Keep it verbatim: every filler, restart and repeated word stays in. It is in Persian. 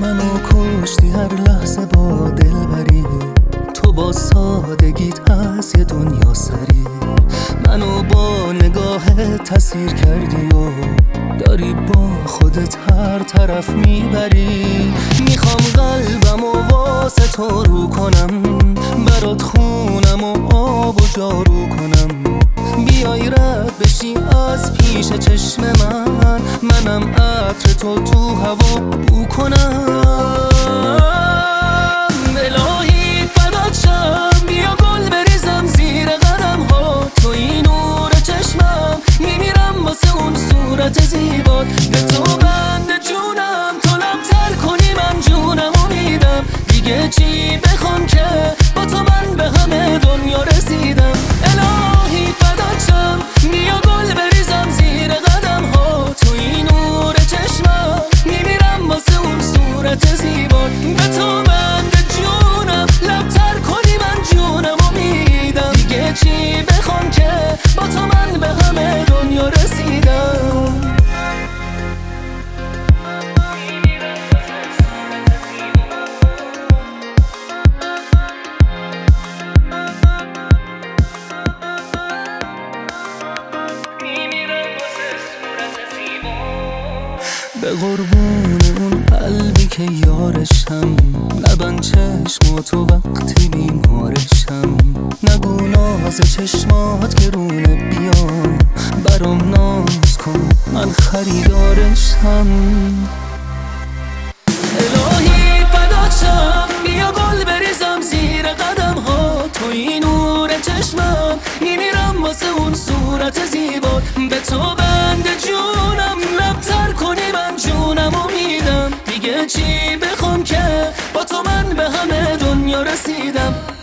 منو کشتی هر لحظه با دلبری، تو با سادگیت از یه دنیا سری. منو با نگاهت تسیر کردی و داری با خودت هر طرف میبری. میخوام قلبمو واسه تو رو کنم، برات خونم و آب و جارو کنم. بیای رد بشی از پیش چشم من، منم عطر تو تو هوا بو کنم. الهی فدات شم، بیا گل بریزم زیر قدم ها. تو این نور چشمم، میمیرم واسه اون صورت زیبات. به تو بند جونم، تو لبتر کنی من جونم و میدم. دیگه چی بخوام که با تو من به همه دنیا رسیدم. الهی فدات شم، بیا گل بریزم زیر قدم ها. تو این نور چشمم، میمیرم واسه اون صورت زیبات. به تو بند جونم، لبتر کنی من جونم و میدم. دیگه چی بخوام که با تو من به همه دنیا رسیدم. به قربون اون قلبی که یارشم، نبند چشماتو وقتی بیمارشم. نگو ناز چشمات گرونه، بیا برام ناز کن من خریدارشم. الهی فدات شم، بیا گل بریزم زیر قدم ها. تو این نور چشمم، میمیرم واسه اون صورت زیبات. به تو بند جونم، لبتر کنی من جونم و میدم. دیگه چی بخوام که با تو من به همه دنیا رسیدم.